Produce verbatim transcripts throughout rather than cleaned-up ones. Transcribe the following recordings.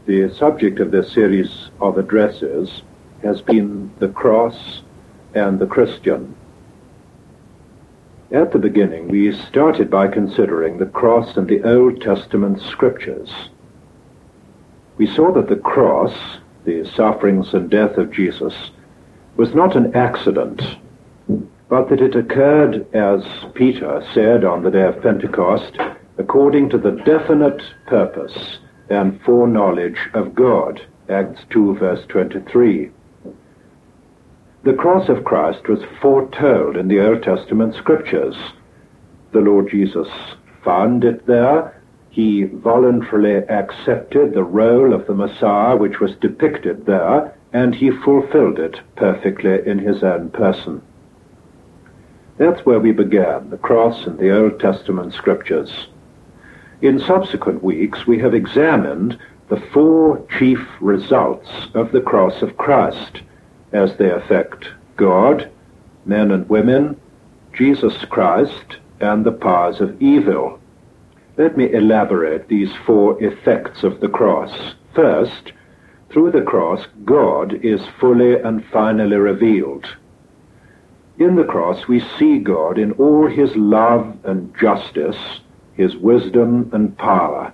The subject of this series of addresses has been the cross and the Christian. At the beginning, we started by considering the cross and the Old Testament scriptures. We saw that the cross, the sufferings and death of Jesus, was not an accident, but that it occurred, as Peter said on the day of Pentecost, according to the definite purpose and foreknowledge of God, Acts two, verse twenty-three. The cross of Christ was foretold in the Old Testament scriptures. The Lord Jesus found it there. He voluntarily accepted the role of the Messiah which was depicted there, and he fulfilled it perfectly in his own person. That's where we began, the cross and the Old Testament scriptures. In subsequent weeks, we have examined the four chief results of the cross of Christ as they affect God, men and women, Jesus Christ, and the powers of evil. Let me elaborate these four effects of the cross. First, through the cross, God is fully and finally revealed. In the cross, we see God in all his love and justice, his wisdom and power.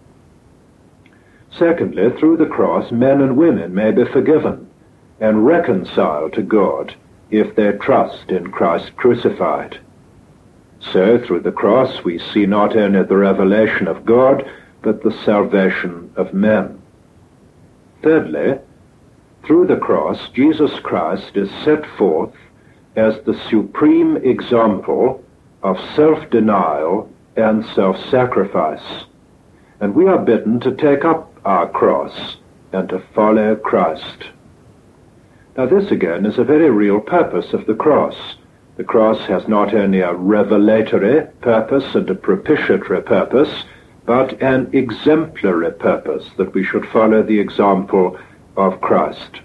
Secondly, through the cross, men and women may be forgiven and reconciled to God if they trust in Christ crucified. So, through the cross, we see not only the revelation of God, but the salvation of men. Thirdly, through the cross, Jesus Christ is set forth as the supreme example of self-denial and self-sacrifice. And we are bidden to take up our cross and to follow Christ. Now this again is a very real purpose of the cross. The cross has not only a revelatory purpose and a propitiatory purpose, but an exemplary purpose, that we should follow the example of Christ.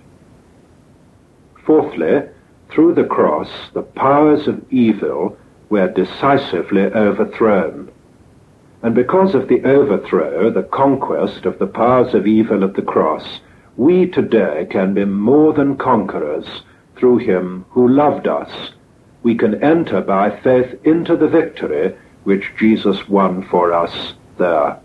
Fourthly, through the cross, the powers of evil were decisively overthrown. And because of the overthrow, the conquest of the powers of evil at the cross, we today can be more than conquerors through him who loved us. We can enter by faith into the victory which Jesus won for us there.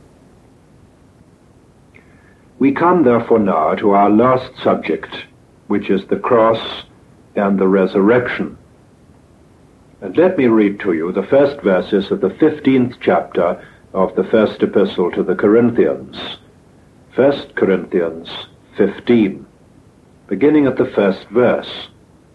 We come therefore now to our last subject, which is the cross and the resurrection. And let me read to you the first verses of the fifteenth chapter of the first epistle to the Corinthians. First Corinthians fifteen, beginning at the first verse.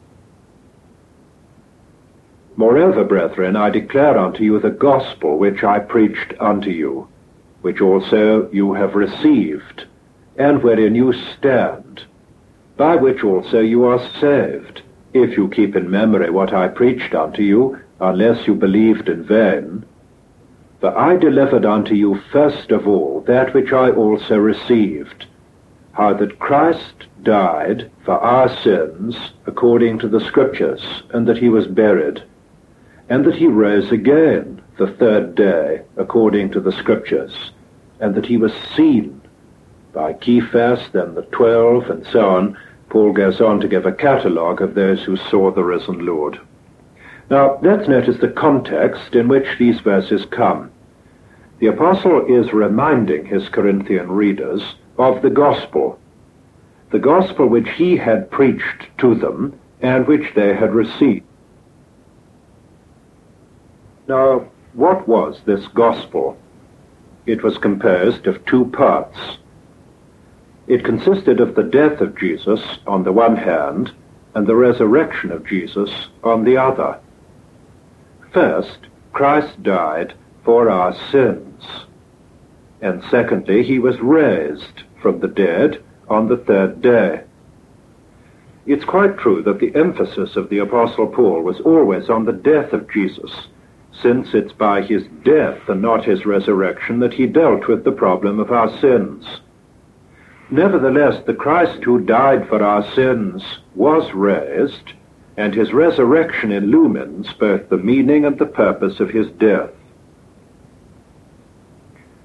Moreover, brethren, I declare unto you the gospel which I preached unto you, which also you have received, and wherein you stand, by which also you are saved, if you keep in memory what I preached unto you, unless you believed in vain. For I delivered unto you first of all that which I also received, how that Christ died for our sins according to the Scriptures, and that he was buried, and that he rose again the third day according to the Scriptures, and that he was seen by Cephas, then the twelve, and so on. Paul goes on to give a catalogue of those who saw the risen Lord. Now, let's notice the context in which these verses come. The apostle is reminding his Corinthian readers of the gospel, the gospel which he had preached to them and which they had received. Now, what was this gospel? It was composed of two parts. It consisted of the death of Jesus on the one hand and the resurrection of Jesus on the other. First, Christ died for our sins. And secondly, he was raised from the dead on the third day. It's quite true that the emphasis of the Apostle Paul was always on the death of Jesus, since it's by his death and not his resurrection that he dealt with the problem of our sins. Nevertheless, the Christ who died for our sins was raised, and his resurrection illumines both the meaning and the purpose of his death.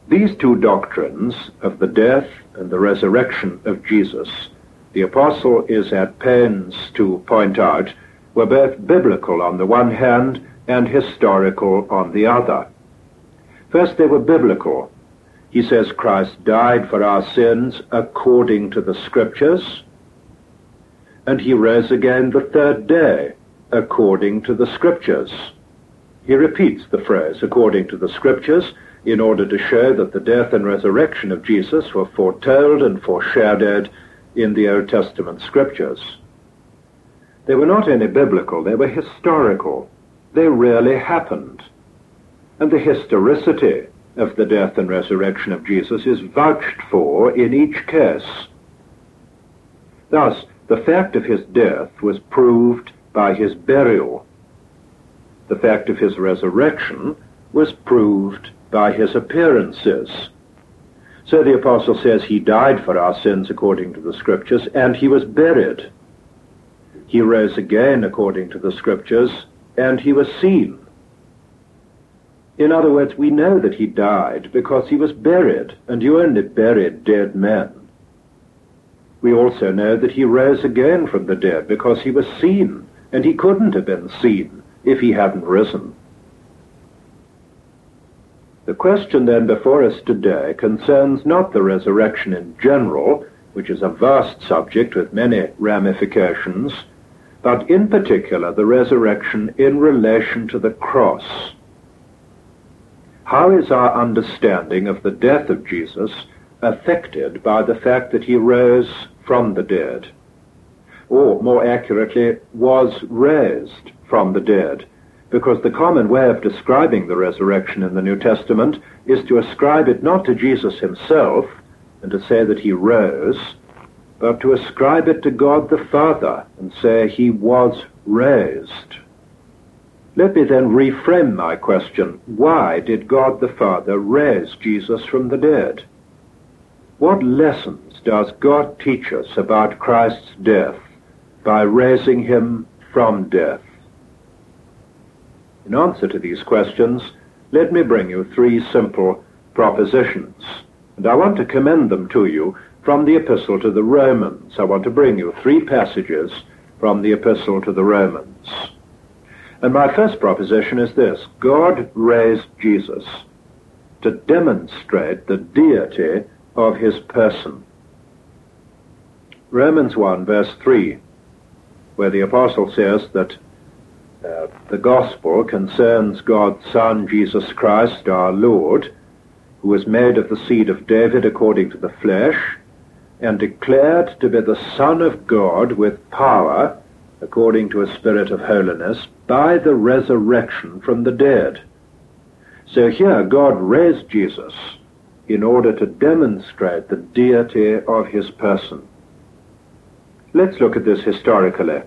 These two doctrines of the death and the resurrection of Jesus, the apostle is at pains to point out, were both biblical on the one hand and historical on the other. First, they were biblical. He says Christ died for our sins according to the Scriptures, and he rose again the third day according to the Scriptures. He repeats the phrase, according to the Scriptures, in order to show that the death and resurrection of Jesus were foretold and foreshadowed in the Old Testament Scriptures. They were not only biblical, they were historical. They really happened. And the historicity of the death and resurrection of Jesus is vouched for in each case. Thus, the fact of his death was proved by his burial. The fact of his resurrection was proved by his appearances. So the apostle says he died for our sins according to the Scriptures, and he was buried. He rose again according to the Scriptures, and he was seen. In other words, we know that he died because he was buried, and you only buried dead men. We also know that he rose again from the dead because he was seen, and he couldn't have been seen if he hadn't risen. The question then before us today concerns not the resurrection in general, which is a vast subject with many ramifications, but in particular the resurrection in relation to the cross. How is our understanding of the death of Jesus affected by the fact that he rose from the dead? Or, more accurately, was raised from the dead? Because the common way of describing the resurrection in the New Testament is to ascribe it not to Jesus himself, and to say that he rose, but to ascribe it to God the Father, and say he was raised. Let me then reframe my question. Why did God the Father raise Jesus from the dead? What lessons does God teach us about Christ's death by raising him from death? In answer to these questions, let me bring you three simple propositions, and I want to commend them to you from the Epistle to the Romans. I want to bring you three passages from the Epistle to the Romans. And my first proposition is this: God raised Jesus to demonstrate the deity of his person. Romans one, verse three, where the apostle says that Uh, the gospel concerns God's Son, Jesus Christ, our Lord, who was made of the seed of David according to the flesh, and declared to be the Son of God with power, according to a spirit of holiness, by the resurrection from the dead. So here God raised Jesus in order to demonstrate the deity of his person. Let's look at this historically.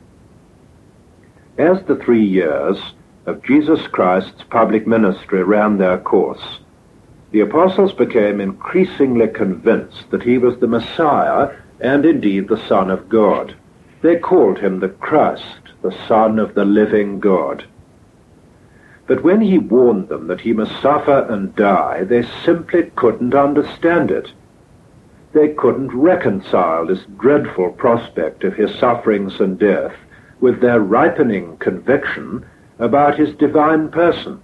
As the three years of Jesus Christ's public ministry ran their course, the apostles became increasingly convinced that he was the Messiah and indeed the Son of God. They called him the Christ, the Son of the living God. But when he warned them that he must suffer and die, they simply couldn't understand it. They couldn't reconcile this dreadful prospect of his sufferings and death with their ripening conviction about his divine person.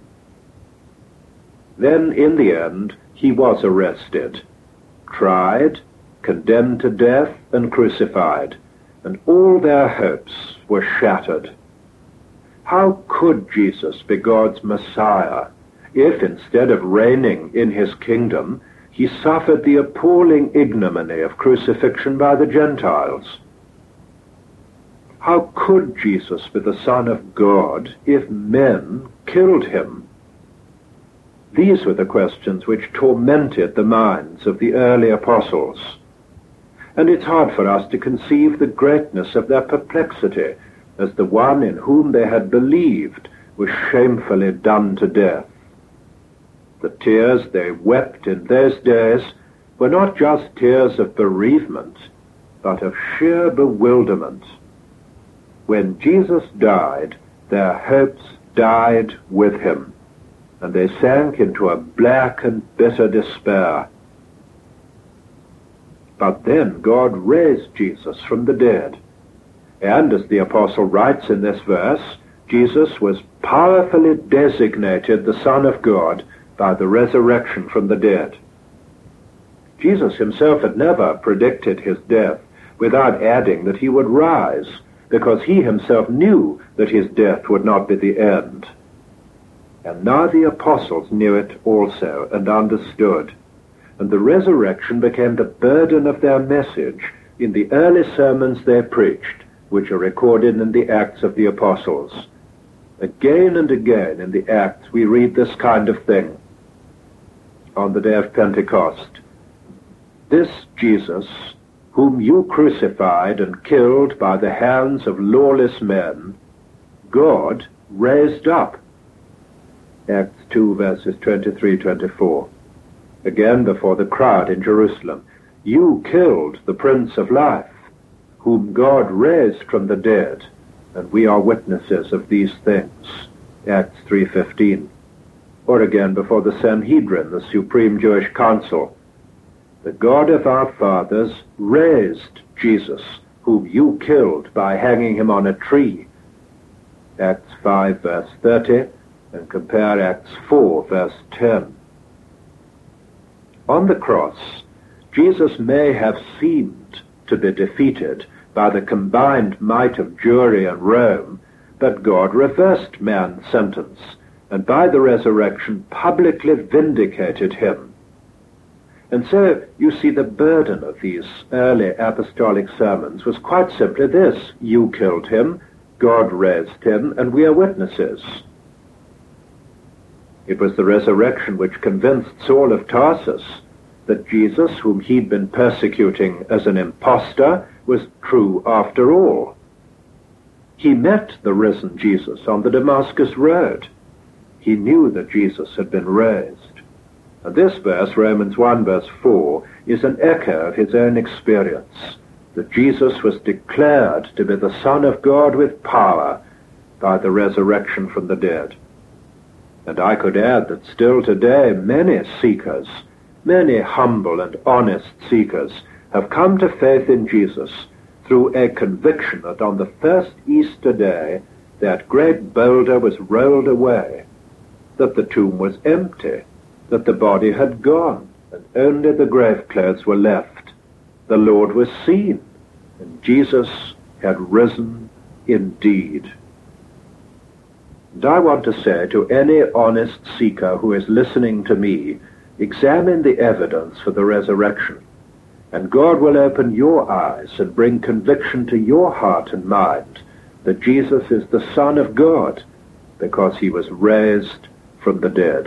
Then, in the end, he was arrested, tried, condemned to death, and crucified, and all their hopes were shattered. How could Jesus be God's Messiah if, instead of reigning in his kingdom, he suffered the appalling ignominy of crucifixion by the Gentiles? How could Jesus be the Son of God if men killed him? These were the questions which tormented the minds of the early apostles. And it's hard for us to conceive the greatness of their perplexity as the one in whom they had believed was shamefully done to death. The tears they wept in those days were not just tears of bereavement, but of sheer bewilderment. When Jesus died, their hopes died with him. and they sank into a black and bitter despair. But then God raised Jesus from the dead, and as the apostle writes in this verse, Jesus was powerfully designated the Son of God by the resurrection from the dead. Jesus himself had never predicted his death without adding that he would rise, because he himself knew that his death would not be the end. And now the apostles knew it also and understood, and the resurrection became the burden of their message in the early sermons they preached, which are recorded in the Acts of the Apostles. Again and again in the Acts we read this kind of thing. On the day of Pentecost, "This Jesus, whom you crucified and killed by the hands of lawless men, God raised up." Acts two, verses twenty-three to twenty-four. Again before the crowd in Jerusalem, "You killed the Prince of Life, whom God raised from the dead, and we are witnesses of these things." Acts three fifteen. Or again before the Sanhedrin, the supreme Jewish council, "The God of our fathers raised Jesus, whom you killed by hanging him on a tree." Acts five, verse thirty, and compare Acts four, verse ten. On the cross, Jesus may have seemed to be defeated by the combined might of Jewry and Rome, but God reversed man's sentence, and by the resurrection publicly vindicated him. And so, you see, the burden of these early apostolic sermons was quite simply this: you killed him, God raised him, and we are witnesses. It was the resurrection which convinced Saul of Tarsus that Jesus, whom he'd been persecuting as an impostor, was true after all. He met the risen Jesus on the Damascus road. He knew that Jesus had been raised. And this verse, Romans one, verse four, is an echo of his own experience, that Jesus was declared to be the Son of God with power by the resurrection from the dead. And I could add that still today many seekers, many humble and honest seekers, have come to faith in Jesus through a conviction that on the first Easter day that great boulder was rolled away, that the tomb was empty, that the body had gone, and only the grave clothes were left. The Lord was seen, and Jesus had risen indeed. And I want to say to any honest seeker who is listening to me, examine the evidence for the resurrection, and God will open your eyes and bring conviction to your heart and mind that Jesus is the Son of God, because he was raised from the dead.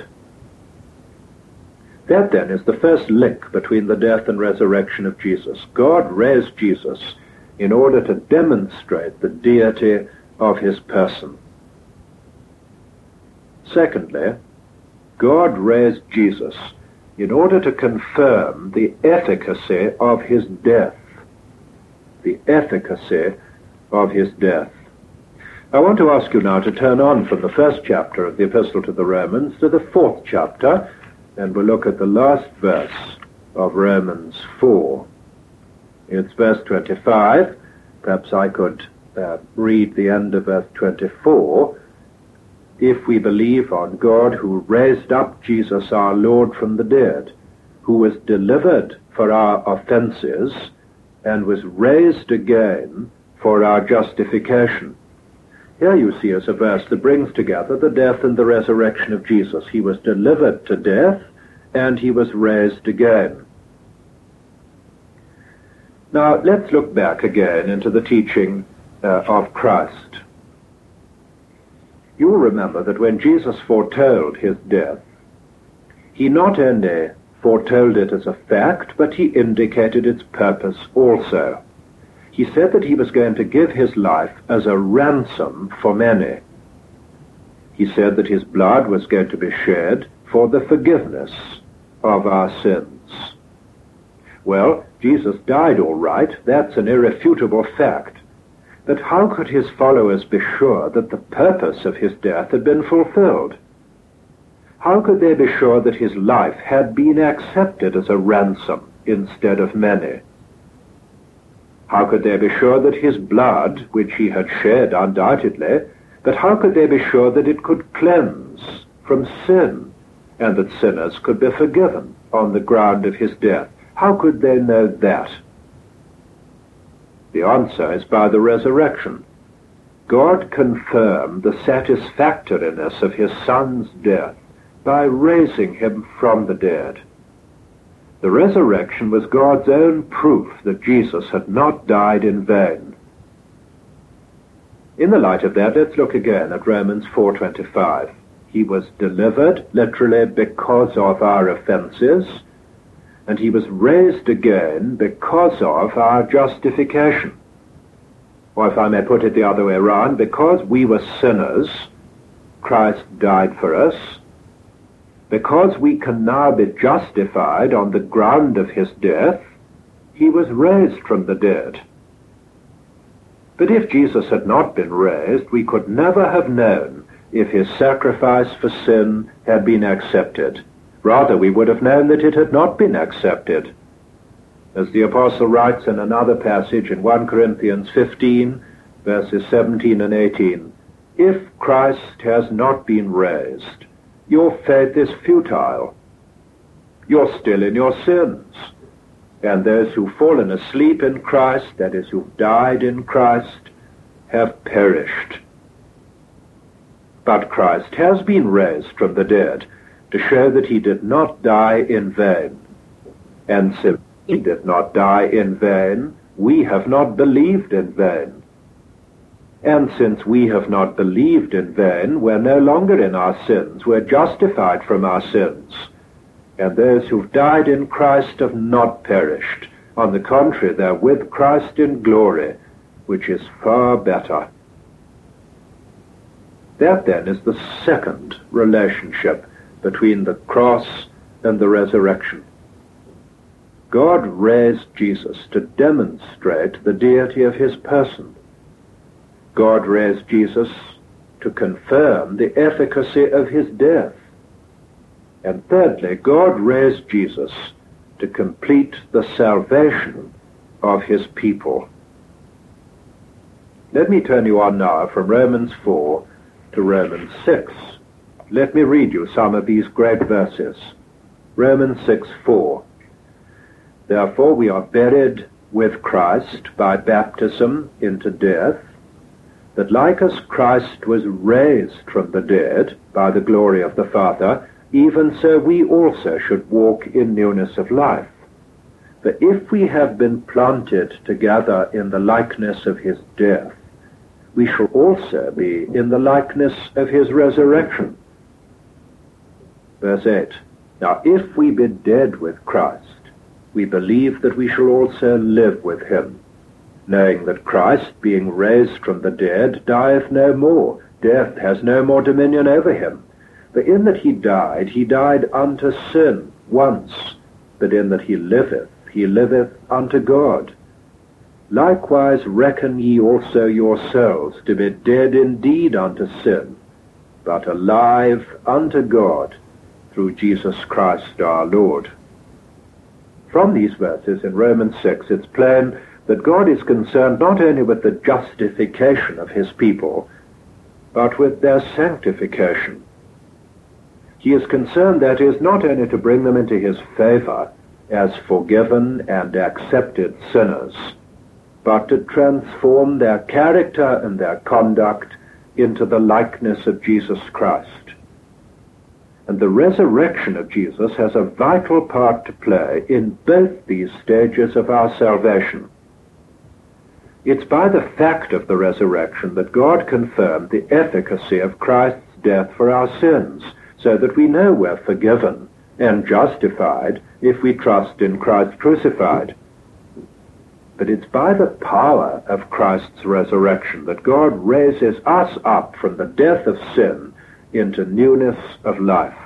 That then is the first link between the death and resurrection of Jesus. God raised Jesus in order to demonstrate the deity of his person. Secondly, God raised Jesus in order to confirm the efficacy of his death. The efficacy of his death. I want to ask you now to turn on from the first chapter of the Epistle to the Romans to the fourth chapter, and we'll look at the last verse of Romans four. It's verse twenty-five. Perhaps I could uh, read the end of verse twenty-four. "If we believe on God who raised up Jesus our Lord from the dead, who was delivered for our offenses and was raised again for our justification." Here you see is a verse that brings together the death and the resurrection of Jesus. He was delivered to death and he was raised again. Now let's look back again into the teaching uh, of Christ. You will remember that when Jesus foretold his death, he not only foretold it as a fact, but he indicated its purpose also. He said that he was going to give his life as a ransom for many. He said that his blood was going to be shed for the forgiveness of our sins. Well, Jesus died all right. That's an irrefutable fact. But how could his followers be sure that the purpose of his death had been fulfilled? how could they be sure that his life had been accepted as a ransom instead of many? How could they be sure that his blood, which he had shed undoubtedly, but how could they be sure that it could cleanse from sin, and that sinners could be forgiven on the ground of his death? How could they know that? The answer is by the resurrection. God confirmed the satisfactoriness of his Son's death by raising him from the dead. The resurrection was God's own proof that Jesus had not died in vain. In the light of that, let's look again at Romans four twenty-five. He was delivered, literally, because of our offenses, and he was raised again because of our justification. Or if I may put it the other way around, because we were sinners, Christ died for us. Because we can now be justified on the ground of his death, he was raised from the dead. But if Jesus had not been raised, we could never have known if his sacrifice for sin had been accepted. Rather, we would have known that it had not been accepted. As the Apostle writes in another passage in First Corinthians fifteen, verses seventeen and eighteen, if Christ has not been raised, your faith is futile. You're still in your sins. And those who've fallen asleep in Christ, that is, who've died in Christ, have perished. But Christ has been raised from the dead to show that he did not die in vain. And since he did not die in vain, we have not believed in vain. And since we have not believed in vain, we're no longer in our sins. We're justified from our sins. And those who've died in Christ have not perished. On the contrary, they're with Christ in glory, which is far better. That then is the second relationship between the cross and the resurrection. God raised Jesus to demonstrate the deity of his person. God raised Jesus to confirm the efficacy of his death. And thirdly, God raised Jesus to complete the salvation of his people. Let me turn you on now from Romans four to Romans six. Let me read you some of these great verses. Romans six four. Therefore we are buried with Christ by baptism into death, that like as Christ was raised from the dead by the glory of the Father, even so we also should walk in newness of life. For if we have been planted together in the likeness of his death, we shall also be in the likeness of his resurrection. Verse eight. Now if we be dead with Christ, we believe that we shall also live with him, knowing that Christ, being raised from the dead, dieth no more. Death has no more dominion over him. For in that he died, he died unto sin once, but in that he liveth, he liveth unto God. Likewise reckon ye also yourselves to be dead indeed unto sin, but alive unto God through Jesus Christ our Lord. From these verses in Romans six, it's plain that God is concerned not only with the justification of his people, but with their sanctification. He is concerned, that is, not only to bring them into his favor as forgiven and accepted sinners, but to transform their character and their conduct into the likeness of Jesus Christ. And the resurrection of Jesus has a vital part to play in both these stages of our salvation. It's by the fact of the resurrection that God confirmed the efficacy of Christ's death for our sins, so that we know we're forgiven and justified if we trust in Christ crucified. But it's by the power of Christ's resurrection that God raises us up from the death of sin into newness of life.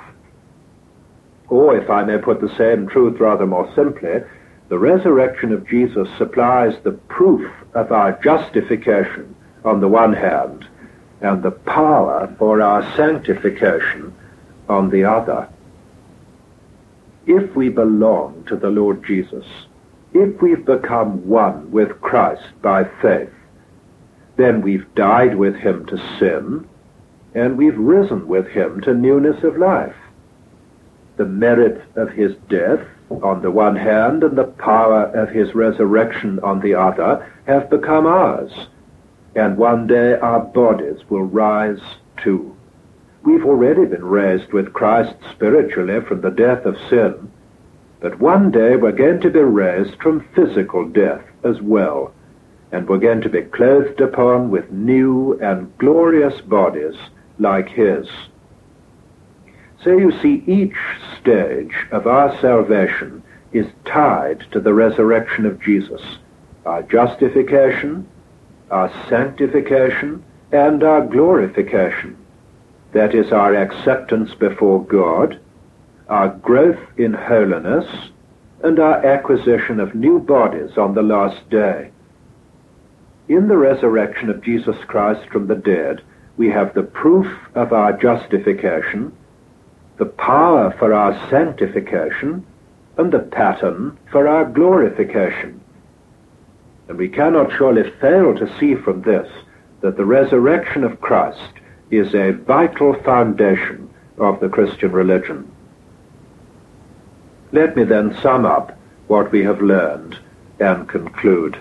Or, if I may put the same truth rather more simply, the resurrection of Jesus supplies the proof of our justification on the one hand, and the power for our sanctification on the other. If we belong to the Lord Jesus, if we've become one with Christ by faith, then we've died with him to sin, and we've risen with him to newness of life. The merit of his death on the one hand and the power of his resurrection on the other have become ours, and one day our bodies will rise too. We've already been raised with Christ spiritually from the death of sin, but one day we're going to be raised from physical death as well, and we're going to be clothed upon with new and glorious bodies like his. So you see, each stage of our salvation is tied to the resurrection of Jesus. Our justification, our sanctification, and our glorification. That is our acceptance before God, our growth in holiness, and our acquisition of new bodies on the last day. In the resurrection of Jesus Christ from the dead, we have the proof of our justification, the power for our sanctification, and the pattern for our glorification. And we cannot surely fail to see from this that the resurrection of Christ is a vital foundation of the Christian religion. Let me then sum up what we have learned and conclude.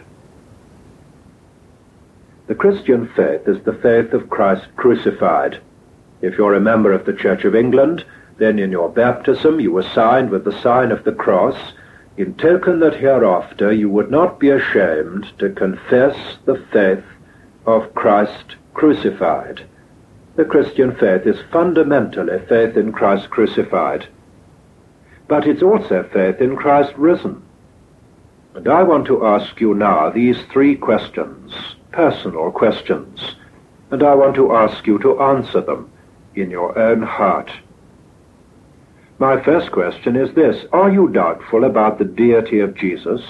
The Christian faith is the faith of Christ crucified. If you're a member of the Church of England, then in your baptism you were signed with the sign of the cross, in token that hereafter you would not be ashamed to confess the faith of Christ crucified. The Christian faith is fundamentally faith in Christ crucified, but it's also faith in Christ risen. And I want to ask you now these three questions, personal questions, and I want to ask you to answer them in your own heart. My first question is this: are you doubtful about the deity of Jesus?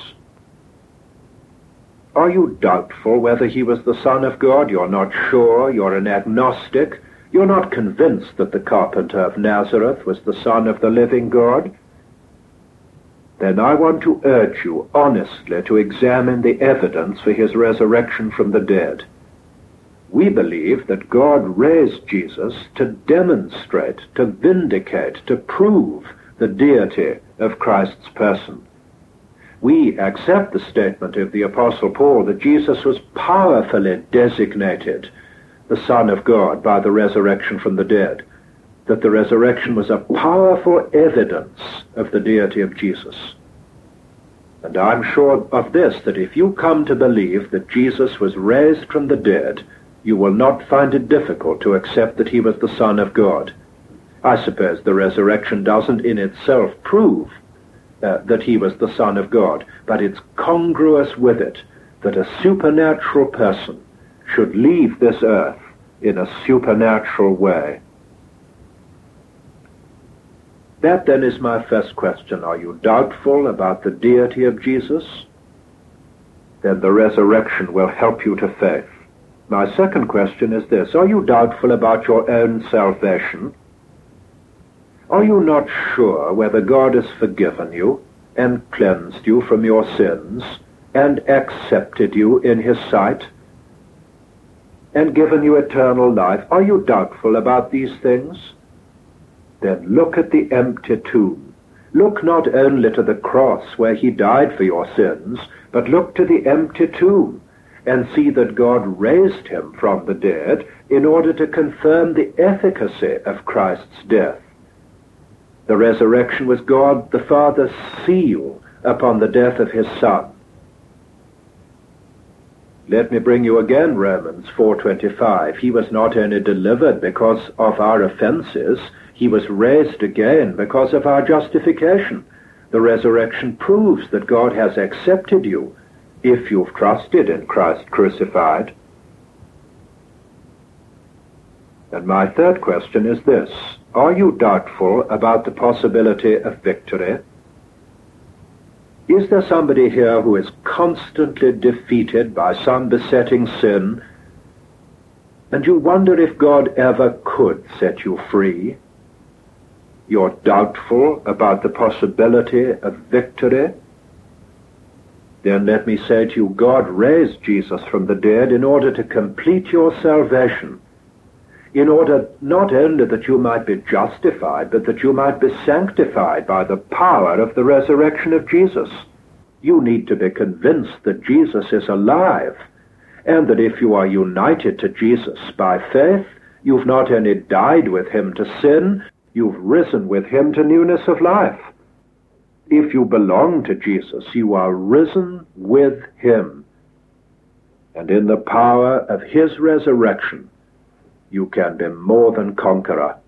Are you doubtful whether he was the Son of God? You're not sure, you're an agnostic, you're not convinced that the carpenter of Nazareth was the Son of the living God? Then I want to urge you honestly to examine the evidence for his resurrection from the dead. We believe that God raised Jesus to demonstrate, to vindicate, to prove the deity of Christ's person. We accept the statement of the Apostle Paul that Jesus was powerfully designated the Son of God by the resurrection from the dead, that the resurrection was a powerful evidence of the deity of Jesus. And I'm sure of this, that if you come to believe that Jesus was raised from the dead, you will not find it difficult to accept that he was the Son of God. I suppose the resurrection doesn't in itself prove uh, that he was the Son of God, but it's congruous with it that a supernatural person should leave this earth in a supernatural way. That then is my first question. Are you doubtful about the deity of Jesus? Then the resurrection will help you to faith. My second question is this: are you doubtful about your own salvation? Are you not sure whether God has forgiven you and cleansed you from your sins and accepted you in his sight and given you eternal life? Are you doubtful about these things? Then look at the empty tomb. Look not only to the cross where he died for your sins, but look to the empty tomb and see that God raised him from the dead in order to confirm the efficacy of Christ's death. The resurrection was God the Father's seal upon the death of his Son. Let me bring you again Romans four twenty-five. He was not only delivered because of our offenses, he was raised again because of our justification. The resurrection proves that God has accepted you if you've trusted in Christ crucified. And my third question is this: are you doubtful about the possibility of victory? Is there somebody here who is constantly defeated by some besetting sin, and you wonder if God ever could set you free? you're doubtful about the possibility of victory, then let me say to you, God raised Jesus from the dead in order to complete your salvation, in order not only that you might be justified, but that you might be sanctified by the power of the resurrection of Jesus. You need to be convinced that Jesus is alive, and that if you are united to Jesus by faith, you've not only died with him to sin, you've risen with him to newness of life. If you belong to Jesus, you are risen with him. And in the power of his resurrection, you can be more than conqueror